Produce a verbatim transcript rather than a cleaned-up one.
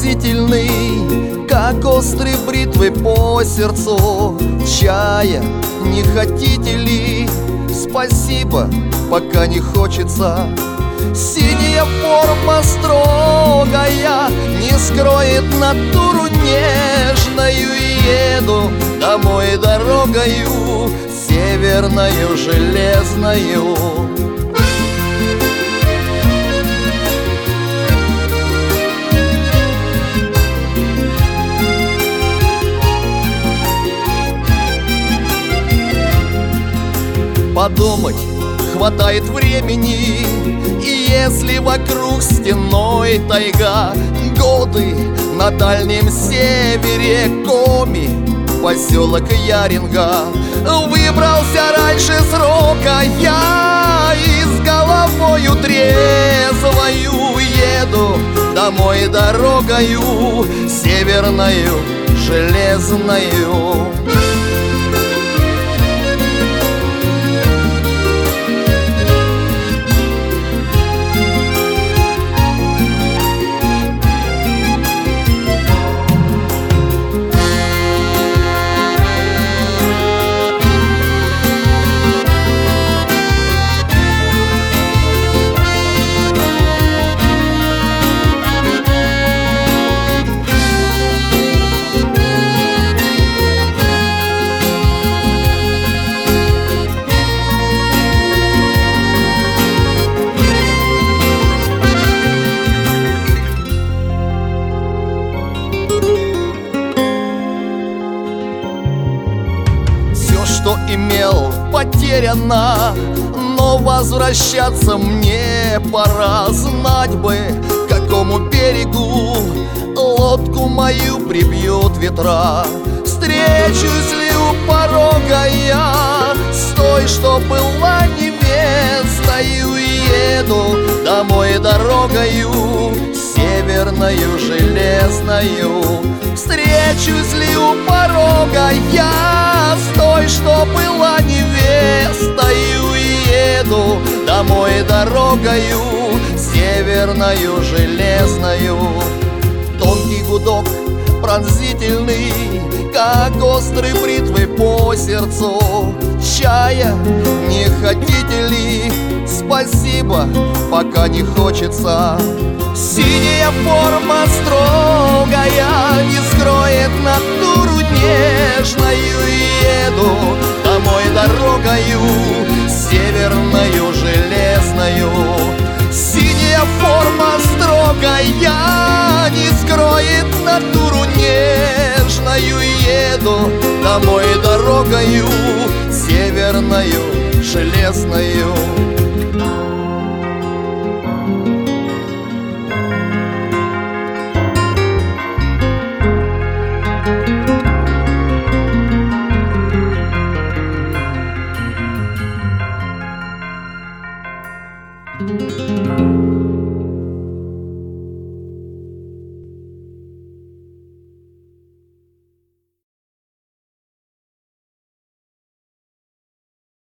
пронзительный, как острый бритвы по сердцу. Чая не хотите ли? Спасибо, пока не хочется. Синяя форма строгая не скроет натуру нежную. Еду домой дорогою северною железною. Подумать хватает времени, и если вокруг стеной тайга, годы на дальнем севере Коми, поселок Яринга. Выбрался раньше срока я, и с головою трезвою еду домой дорогою северною железною. Что имел, потеряно, но возвращаться мне пора. Знать бы, к какому берегу лодку мою прибьют ветра. Встречусь ли у порога я с той, что была невестою, еду домой дорогою северною железною. Встречусь ли у порога я с той, что была невестою, еду домой дорогою северною железною. Тонкий гудок пронзительный, как острый бритвы по сердцу. Чая не хотите ли? Спасибо, пока не хочется. Синяя форма строгая не скроет натуру нежную. Еду домой дорогою северною железною. Синяя форма строгая не скроет натуру нежную. Еду домой дорогою северною железною.